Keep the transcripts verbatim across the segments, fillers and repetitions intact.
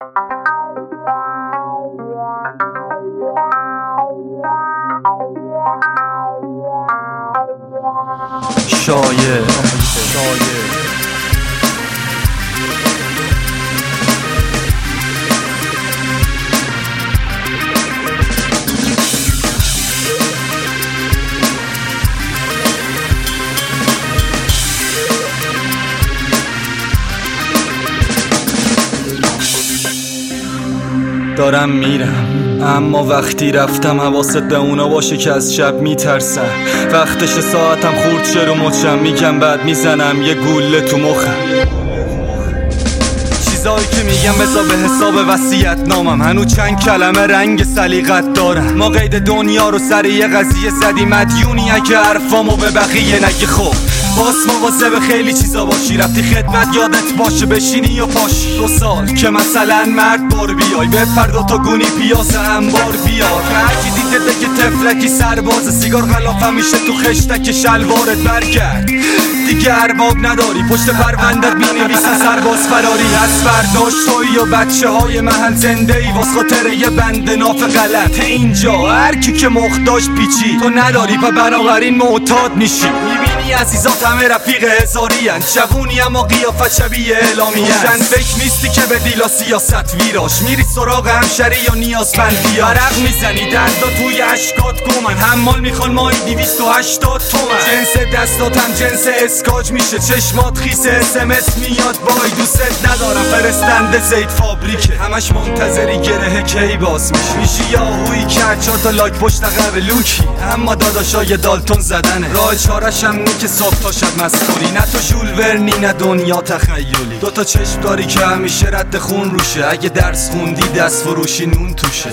شایع شایع دارم میرم، اما وقتی رفتم حواست به اونا باشه که از شب میترسم. وقتش ساعتم خورد شه رو مچم، میگم بعد میزنم یه گوله تو مخم. چیزایی که میگم بذار به حساب وصیت نامم، هنو چند کلمه رنگ سلیقت دارم. ما قید دنیا رو سر یه قضیه زدی مدیونی اگه حرفامو به بقیه نگی. خب باز مواظب خیلی چیزا باشی، رفتی خدمت یادت باشه بشینی و پاشی. دو سال که مثلا مرد بار بیای بپر دو تا گونی پیاز انبار بیار. هرکی دیده که تفلکی سرباز سیگار غلاف همیشه تو خشتک شلوارت برگرد. دیگه ارباب نداری پشت پروندت مینویسن سرباز فراری. از برداشت توی و بچه های محل زنده ای واس خاطر یه بند ناف غلط. اینجا هرکی که محتاج پیچی تو نداری و بنابراین معتاد میشی. میبینی عزیزات همه رفیق هزاری هن، جوونی اما قیافت شبیه اعلامی هن. فکر نیستی که به دیلا سیاست ویراش میری سراغ همشری یا نیازمندی. عرق میزنی دردا توی اشکات گمن، حمال میخوان مایی دیویست و هشتاد تومن. جنس دستاتم جنس اسکاج میشه، چشمات خیس اسمس میاد بای دوست ندارم فرستنده زید فابریکه. همش منتظری گره کی باز میشه، میشی یاهویی کرد چهار تا لایک پشت عقب لوکی. اما داداشای دالتون زدنه راه چارش هم نی که صبح تا شب مسخوری. نه تو ژول ورنی نه دنیا تخیلی، دوتا چشم داری که همیشه رد خون روشه. اگه درس خوندی دست فروشی نون توشه.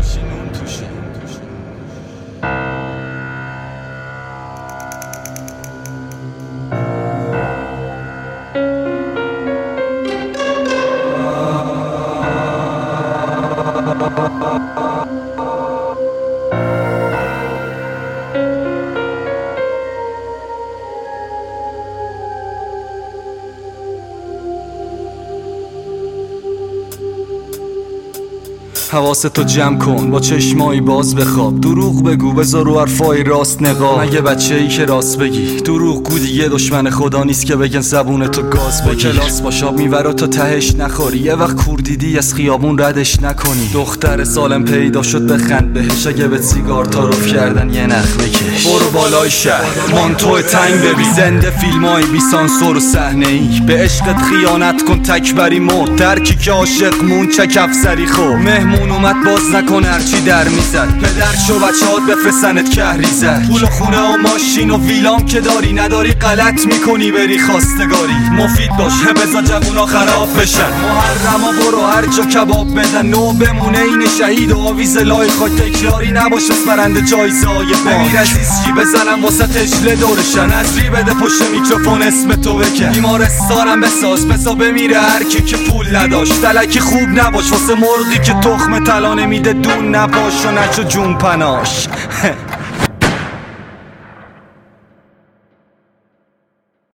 حواستو جمع کن با چشمایی باز بخواب. دروغ بگو بذار رو حرفای راست نقاب. مگه بچه ای که راست بگی دروغ گو دیگه دشمن خدا نیست که بگن زبونتو گاز بگی. کلاس با شاب میبره تا تهش نخوری، یه وقت کور دیدی از خیابون ردش نکنی. دختر سالم پیدا شد بخند بهش، اگه به سیگار تعارف کردن یه نخ بکش. برو بالای شهر مانتو تنگ ببین، زنده فیلمای بی سانسور و صحنه ای. به عشقت خیانت کن تکبری مرد، درکی که عاشق مون چک افسری خو. مهمون اومد باز نکن هرچی در میزد، پدر شو بچه هات بفرستنت کهری زد. پول و خونه و ماشین و ویلام که داری نداری غلط میکنی بری خواستگاری. مفید باشه بذار جوونا خراب بشن، محرما برو هر جا کباب بدن. نو بمونه این شهید و آویز لای خاک، تکراری نباشه برنده جایزه های بمیر عزیزی بزنم واسه تشله دورشن. از ری بده پشت میکروفون اسم تو بکن، بیمارستانم بساز بسا بمیره هرکی که پول نداشت. تلکی خوب نباش واسه مرغی که تخم طلا نمیده دون نباش و نچو جون پناش.